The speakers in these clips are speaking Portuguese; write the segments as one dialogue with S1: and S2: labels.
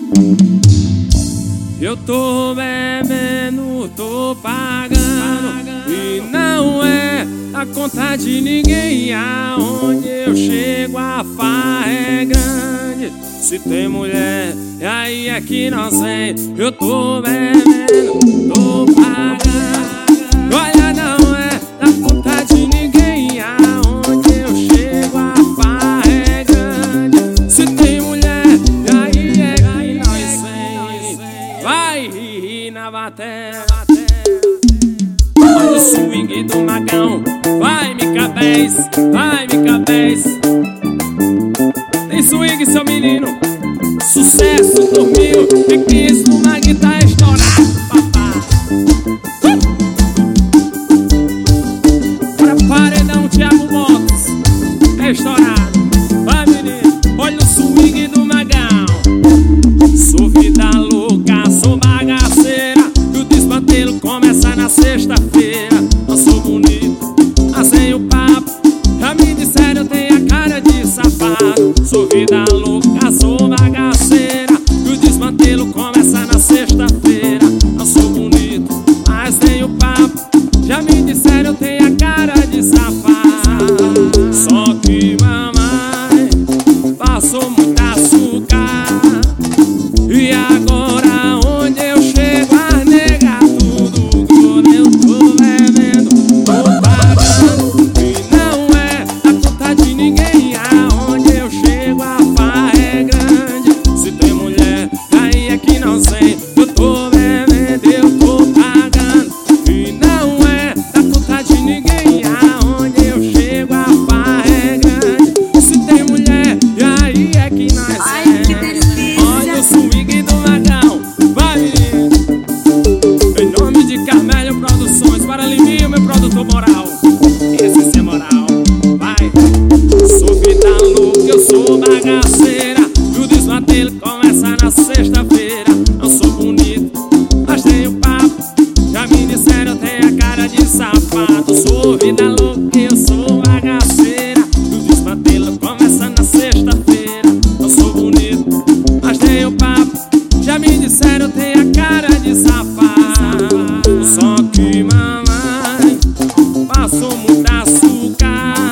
S1: Eu tô bebendo, tô pagando, e não é a conta de ninguém. Aonde eu chego a farra é grande. Se tem mulher, aí é que não sei. Eu tô bebendo, tô pagando. Olha, não é a conta de ninguém. Aonde eu chego a farra é grande. Se tem mulher, aí é que nós sei. Vai rir na bateria. Olha o swing do Magão. Vai, Micabéis, vai, Micabéis. Tem swing, seu menino. Sucesso, dormiu e quis uma guitarra estourada, papá. Para paredão, Thiago Motos, é estourado. Vai, menino, olha o swing do Magão. Sou vida louca, sou bagaceira, e o desmantelo começa na sexta-feira. Eu sou bonito, mas sem o papo. Já me disseram, eu tenho a cara de safado. Sou vida louca, sou bagaceira, e o desmantelo começa na sexta-feira. Eu sou bonito, mas tenho papo. Já me disseram, eu tenho a cara de safado. Só que mamãe passou muito açúcar, e agora onde eu chego a negar tudo. Quando eu tô bebendo, tô pagando, e não é a conta de ninguém. Aonde eu chego a farra é grande. Se tem mulher, aí é que não sei. Eu tô bebendo, eu tô pagando, e não é a conta de ninguém. Aonde eu chego a farra é grande. Se tem mulher, aí é que nós sei.
S2: Ai, que delícia.
S1: Olha o swing do Magão, vai, menino. Em nome de Carmélio Produções, para Liminho, meu produtor moral. Esse é moral, vai. Sou vida louca, eu sou bagaceira, e o desmantelo começa na sexta-feira. Eu sou bonito, mas tenho papo. Já me disseram, eu tenho a cara de safado. Sou vida louca, eu sou bagaceira, e o desmantelo começa na sexta-feira. Eu sou bonito, mas tenho papo. Já me disseram, eu tenho a cara de safado. Só que mamãe passou muito açúcar,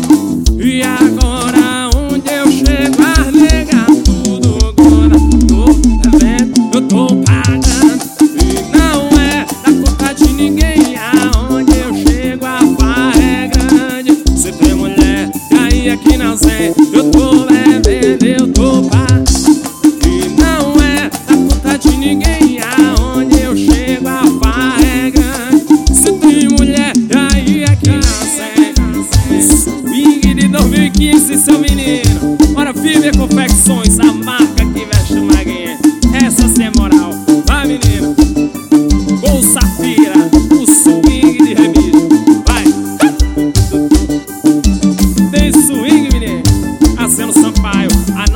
S1: e agora onde eu chego a negar tudo. Agora tô bebendo, eu tô pagando, e não é da conta de ninguém. Aonde eu chego a farra é grande. Se tem mulher, aí é que não sei. Eu tô bebendo, eu tô pagando, e não é da conta de ninguém. Aonde eu chego a farra é grande. Se tem mulher, aí é que não sei. Swing de 2015, seu menino. Bora, Fiber Confecções, a marca que veste o Maguinha. Essa sim é moral. Vai, menino. Gol Safira, o swing de Remígio. Vai. Tem swing, menino. Aceno Sampaio, a